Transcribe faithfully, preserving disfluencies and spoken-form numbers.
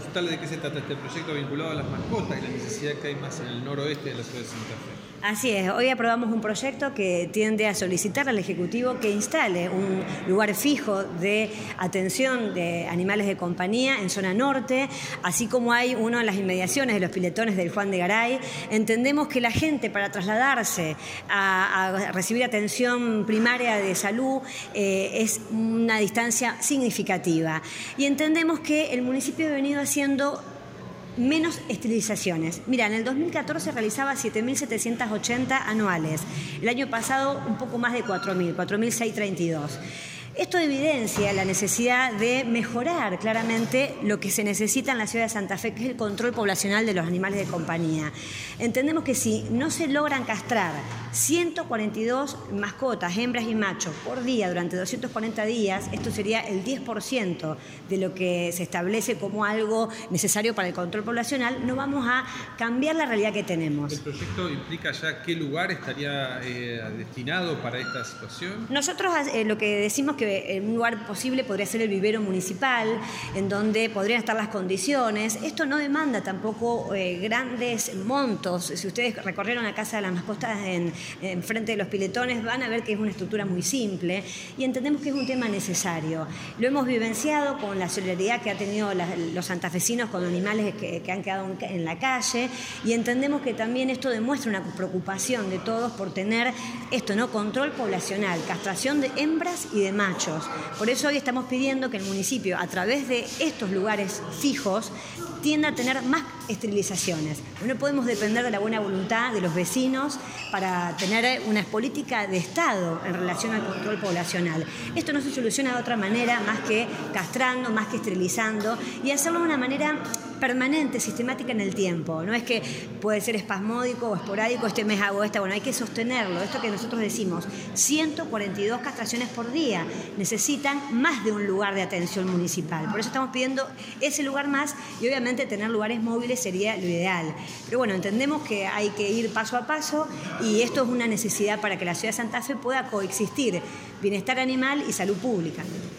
consultarle de qué se trata este proyecto vinculado a las mascotas y la necesidad que hay más en el noroeste de la ciudad de Santa Fe. Así es, hoy aprobamos un proyecto que tiende a solicitar al Ejecutivo que instale un lugar fijo de atención de animales de compañía en zona norte, así como hay uno en las inmediaciones de los piletones del Juan de Garay. Entendemos que la gente para trasladarse a, a recibir atención primaria de salud eh, es una distancia significativa y entendemos que el municipio ha venido haciendo menos esterilizaciones. Mira, en el dos mil catorce realizaba siete mil setecientas ochenta anuales. El año pasado un poco más de cuatro mil, cuatro mil seiscientos treinta y dos. Esto evidencia la necesidad de mejorar claramente lo que se necesita en la ciudad de Santa Fe, que es el control poblacional de los animales de compañía. Entendemos que si no se logran castrar ciento cuarenta y dos mascotas, hembras y machos, por día durante doscientos cuarenta días, esto sería el diez por ciento de lo que se establece como algo necesario para el control poblacional, no vamos a cambiar la realidad que tenemos. ¿El proyecto implica ya qué lugar estaría eh, destinado para esta situación? Nosotros eh, lo que decimos que en un lugar posible podría ser el vivero municipal, en donde podrían estar las condiciones. Esto no demanda tampoco eh, grandes montos. Si ustedes recorrieron la Casa de las Mascotas en, en frente de los piletones, van a ver que es una estructura muy simple y entendemos que es un tema necesario. Lo hemos vivenciado con la solidaridad que ha tenido la, los santafesinos con animales que, que han quedado en, en la calle y entendemos que también esto demuestra una preocupación de todos por tener esto, ¿no? Control poblacional, castración de hembras y de machos. Por eso hoy estamos pidiendo que el municipio, a través de estos lugares fijos, tienda a tener más esterilizaciones. No podemos depender de la buena voluntad de los vecinos para tener una política de Estado en relación al control poblacional. Esto no se soluciona de otra manera más que castrando, más que esterilizando y hacerlo de una manera permanente, sistemática en el tiempo. No es que puede ser espasmódico o esporádico, este mes hago esta, bueno, hay que sostenerlo. Esto que nosotros decimos, ciento cuarenta y dos castraciones por día, necesitan más de un lugar de atención municipal. Por eso estamos pidiendo ese lugar más y obviamente tener lugares móviles sería lo ideal. Pero bueno, entendemos que hay que ir paso a paso y esto es una necesidad para que la ciudad de Santa Fe pueda coexistir bienestar animal y salud pública.